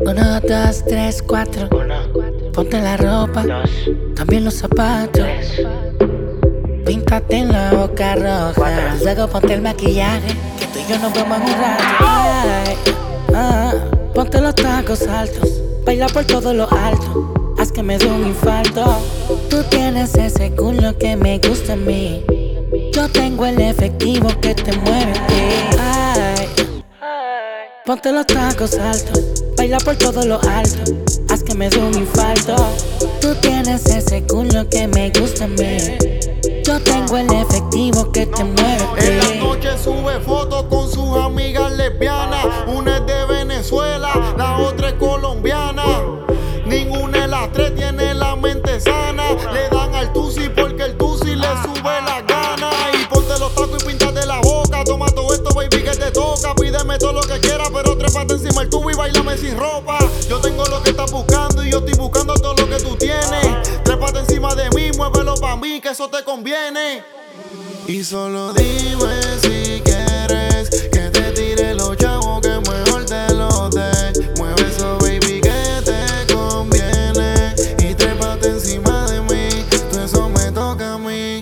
Uno, dos, tres, cuatro. Ponte la ropa, también los zapatos. Píntate en la boca roja. Luego ponte el maquillaje, que tú y yo nos vemos en un rato. Ponte los tacos altos, baila por todo lo alto. Haz que me dé un infarto. Tú tienes ese culo que me gusta a mí. Yo tengo el efectivo que te mueve a ti. Ponte los tacos altos, baila por todo lo alto. Haz que me dé un infarto. Tú tienes ese culo que me gusta a mí. Yo tengo el efectivo que te mueve a ti. En la noche sube fotos con sus amigas lesbianas. Una es de Venezuela, la otra es colombiana. Ninguna de las tres tiene la mente sana. Le dan al tusi porque el tusi le sube la gana. Y ponte los tacos y píntate la boca. Toma todo esto, baby, que te toca. Pídeme todo lo que quieras, pero trépate encima el tubo y bailame sin ropa. Yo tengo lo que estás buscando y yo estoy buscando todo lo que tú tienes. Trépate encima de mí, muévelo pa' mí, que eso te conviene. Y solo dime si quieres que te tire los chavos, que mejor te los dé. Mueve eso, baby, que te conviene. Y trépate encima de mí, todo eso me toca a mí.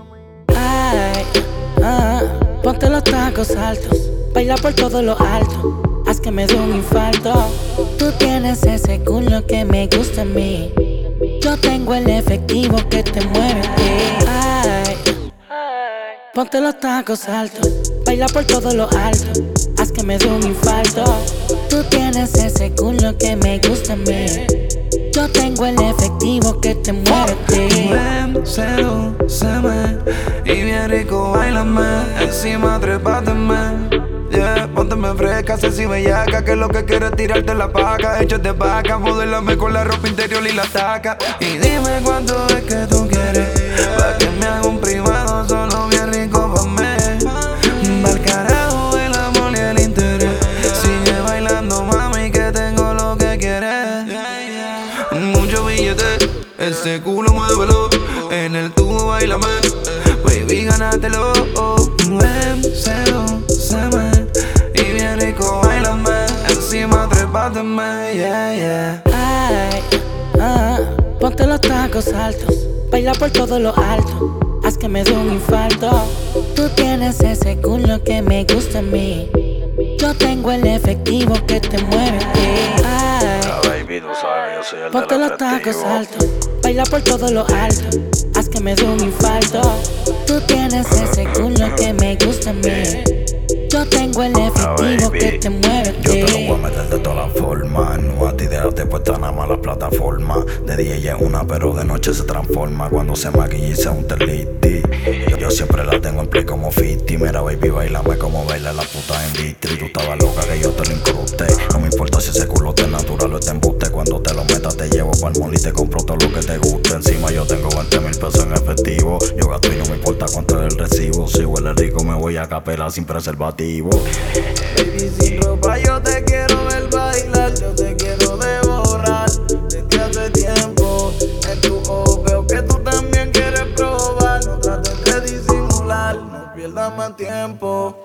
Ponte los tacos altos, baila por todo lo alto. Haz que me dé un infarto. Tú tienes ese culo que me gusta a mí. Yo tengo el efectivo que te mueve a ti. Ponte los tacos altos, baila por todo lo alto. Haz que me dé un infarto. Tú tienes ese culo que me gusta a mí. Yo tengo el efectivo que te mueve a ti. Ven, sedúceme y bien rico bailame. Encima trépateme. Yeah, pónteme fresca, sexy bellaca, que lo que quiero es tirarte la paca. Échate vaca, modélame con la ropa interior y la taca. Y dime cuánto es que tú quieres, pa' que me haga un privado solo bien rico pa' mí. Pa'l carajo el amor y el interés. Sigue bailando, mami, que tengo lo que quieres. Mucho billete, ese culo muévelo. En el tubo bailame, baby, gánatelo. Ven, sedúceme y bien rico bailame. Encima trépateme, yeah, yeah. Ponte los tacos altos, baila por todo lo alto. Haz que me dé un infarto. Tú tienes ese culo que me gusta a mí. Yo tengo el efectivo que te mueve a ti. Baby, tú sabes, yo soy el Ponte los tacos altos, baila por todo lo alto. Haz que me dé un infarto. Tú tienes ese culo que me gusta a mí. Yo tengo el efectivo que te mueve a Yo te lo ti. voy a meter de todas las formas. No a ti dejarte puesta nada más las plataformas. De día ella es una, pero de noche se transforma. Cuando se maquilla y se unta el lipstick. Yo siempre la tengo en play como 50. Mira, baby, bailame como baila la puta en Distri. Tú estabas loca que yo te lo incrusté. No me importa si ese culo te natural o te embuste. Cuando te lo metas te llevo pa'l mall y te compro todo lo que te guste. Encima yo tengo 20,000 pesos en efectivo. Yo gasto y no me importa cuánto es el recibo. Si huele rico me voy a capela sin preservativo. Baby, sin ropa yo te quiero ver bailar. Yo te quiero devorar desde hace tiempo. En tu ojo veo que tú también quieres probar. No trates de disimular, no pierdas más tiempo.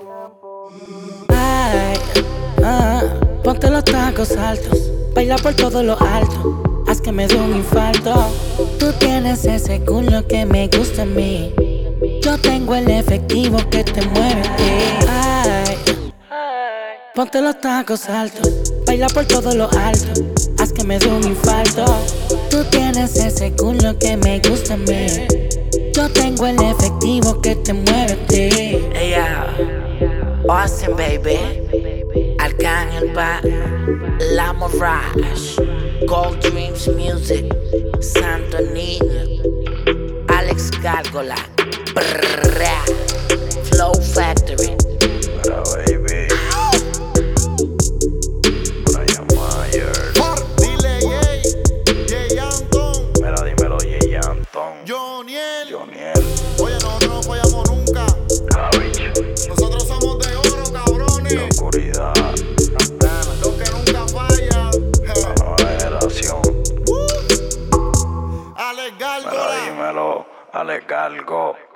Ponte los tacos altos, baila por todo lo alto. Haz que me dé un infarto. Tú tienes ese culo que me gusta a mí. Yo tengo el efectivo que te mueve a ti. Ponte los tacos altos, baila por todo lo alto. Haz que me dé un infarto. Tú tienes ese culo que me gusta a mí. Yo tengo el efectivo que te mueve a ti. Hey, Austin, baby. Arcángel Pa, La Mirage, Gold Dreams Music, Santo Niño, Alex Gárgola, Flow Factory. Mira, baby, Brian Mayer. Dile, Jay Anton, Mira, dímelo, Jay Anton. Joniel. Joniel, Oye, nosotros no fallamos nunca. Cabbage, Nosotros somos de oro, cabrones. la oscuridad, Los que nunca fallan. la nueva generación. Alex Mira, Gárgola. dímelo, Alex Galgo.